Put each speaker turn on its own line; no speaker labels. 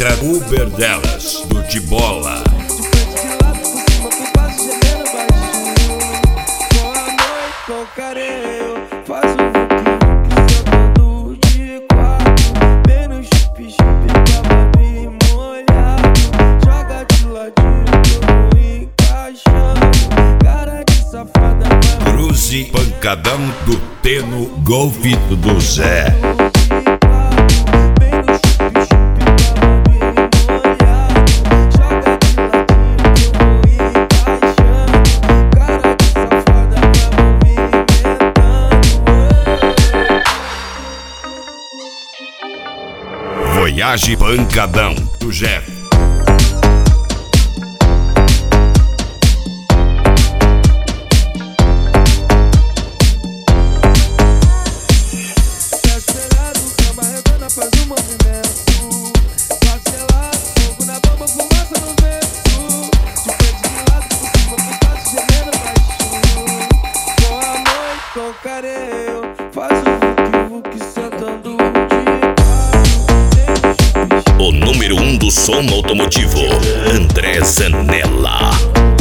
letra Uber delas, do Tibola.
Com careio, faz o vuki-vuki sentando de quatro. Bem no chup-chup, bababi molhado. Joga de ladinho que eu vou encaixando. Cara de safada vai.
Cruze, pancadão do Teno, golfe do Zé. Voyage pancadão do Jeff.
Acelerado, cama redonda, faz um movimento. Parcelado, fogo na bomba, fumaça no vento. De frente de lado, por cima, por baixo, gemendo baixinho. Com amor, com careio, faz o vuki-vuki sentando de quatro.
O número 1 do som automotivo, André Zanella.